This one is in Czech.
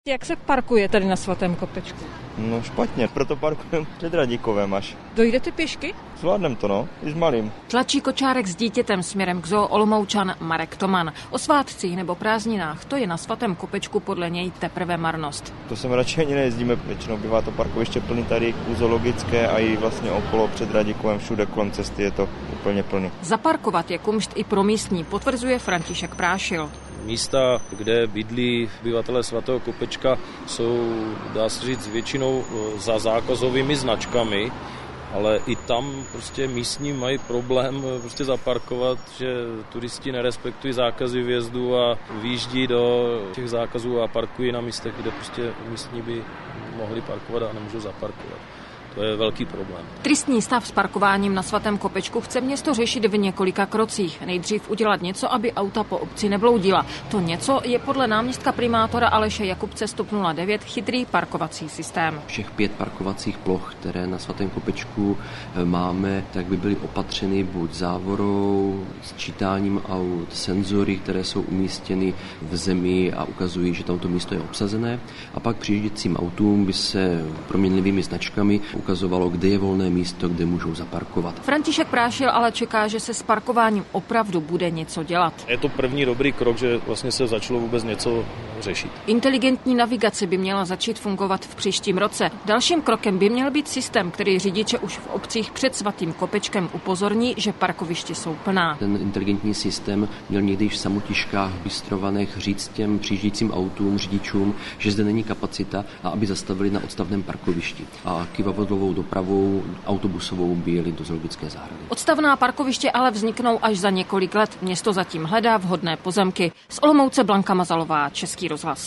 Jak se parkuje tady na Svatém Kopečku? No špatně, proto parkujeme před Radíkovem až. Dojdete pěšky? Zvládnem to, no, i s malým. Tlačí kočárek s dítětem směrem k zoo Olomoučan Marek Toman. O svátcích nebo prázdninách to je na Svatém Kopečku podle něj teprve marnost. To sem radši ani nejezdíme, většinou bývá to parkoviště plný tady u zoologické a i vlastně okolo před Radíkovem, všude kolem cesty je to úplně plný. Zaparkovat je kumšt i pro místní, potvrzuje František Prášil. Místa, kde bydlí obyvatelé Svatého Kopečka, jsou, dá se říct, většinou za zákazovými značkami, ale i tam prostě místní mají problém prostě zaparkovat, že turisti nerespektují zákazy vjezdu a vyjíždí do těch zákazů a parkují na místech, kde prostě místní by mohli parkovat a nemůžou zaparkovat. To je velký problém. Tristní stav s parkováním na Svatém Kopečku chce město řešit v několika krocích. Nejdřív udělat něco, aby auta po obci nebloudila. To něco je podle náměstka primátora Aleše Jakubce z TOP 09 chytrý parkovací systém. Všech 5 parkovacích ploch, které na Svatém Kopečku máme, tak by byly opatřeny buď závorou, sčítáním aut, senzory, které jsou umístěny v zemi a ukazují, že tamto místo je obsazené. A pak přijíždějícím autům by se proměnlivými značkami ukazovalo, kde je volné místo, kde můžou zaparkovat. František Prášil ale čeká, že se s parkováním opravdu bude něco dělat. Je to první dobrý krok, že vlastně se začalo vůbec něco řešit. Inteligentní navigace by měla začít fungovat v příštím roce. Dalším krokem by měl být systém, který řidiče už v obcích před Svatým Kopečkem upozorní, že parkoviště jsou plná. Ten inteligentní systém měl někdy v Samotiškách, v Bystrovánech říct těm přijíždějícím autům, řidičům, že zde není kapacita a aby zastavili na odstavném parkovišti. A kivadlovou dopravou autobusovou by jeli do zoologické zahrady. Odstavná parkoviště ale vzniknou až za několik let. Město zatím hledá vhodné pozemky. Z Olomouce Blanka Mazalová, Český rozhlas.